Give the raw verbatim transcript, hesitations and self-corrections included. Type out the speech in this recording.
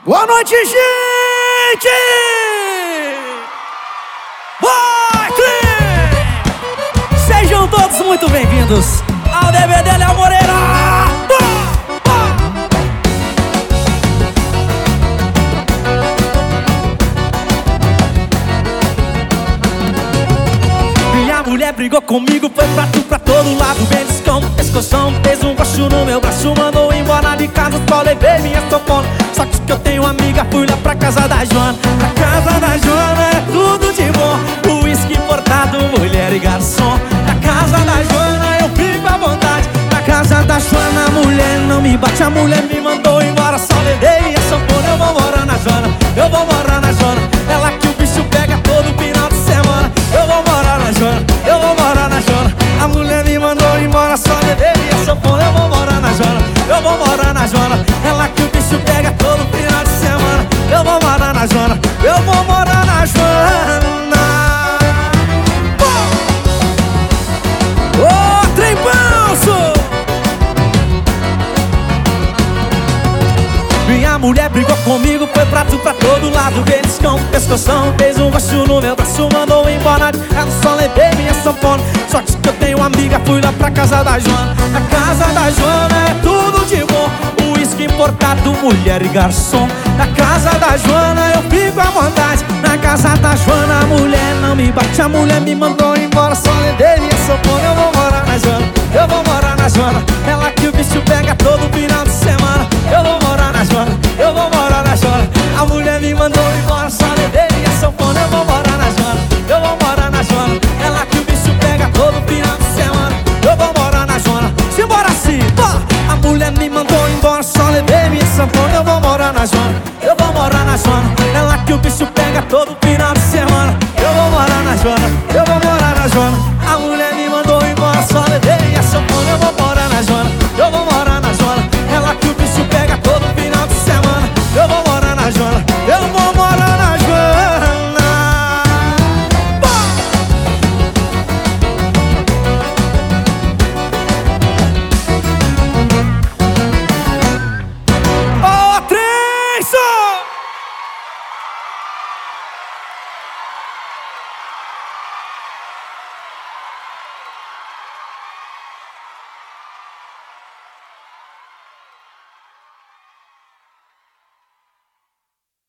Boa noite, gente! Vai, Cris! Sejam todos muito bem-vindos ao D V D Léo Moreira! Minha mulher brigou comigo, foi pra tu, pra todo lado, beliscão, pescoção, fez um gosto no meu braço, mandou embora de casa, só levei minha sanfona. Só que eu tenho uma amiga, fui lá pra casa da Joana. A casa da Joana é tudo de bom, uísque importado, mulher e garçom. Na casa da Joana eu fico à vontade. Na casa da Joana a mulher não me bate, a mulher me mandou embora, só levei minha sanfona. Eu vou morar na Joana, eu vou morar na Joana, ela que o bicho pega todo final de semana. Eu vou morar na Joana, eu vou morar na Joana, a mulher me mandou embora, só levei minha sanfona. Eu vou morar na Joana, eu vou morar na Joana, ela que o bicho pega todo final de semana. Eu vou morar na Joana, eu vou morar na Joana. Ô, oh, trem panço! Minha mulher brigou comigo, foi pra tu, pra todo lado, beliscão, pescoção, fez um gosto no meu braço, mandou embora de casa, só levei minha sanfona. Sorte que eu tenho uma amiga, fui lá pra casa da Joana. A casa da Joana é tudo de bom, uísque importado, mulher e garçom. Na casa da Joana eu fico à vontade. Na casa da Joana a mulher não me bate, a mulher me mandou embora, só levei minha sanfona. Eu vou morar na Joana, eu vou morar na Joana, ela que o bicho pega todo final de semana. Eu vou morar na Joana, eu vou morar na Joana, a mulher me mandou embora, só levei minha sanfona. Eu vou morar na Joana, eu vou morar na Joana, ela que o bicho pega todo final de semana. Eu vou morar na Joana, simbora sim, pô! A mulher me mandou embora, só levei minha sanfona. Eu vou morar na Joana, eu vou morar na Joana, ela que o bicho pega todo final de semana. Eu vou morar na Joana, eu vou morar na Joana.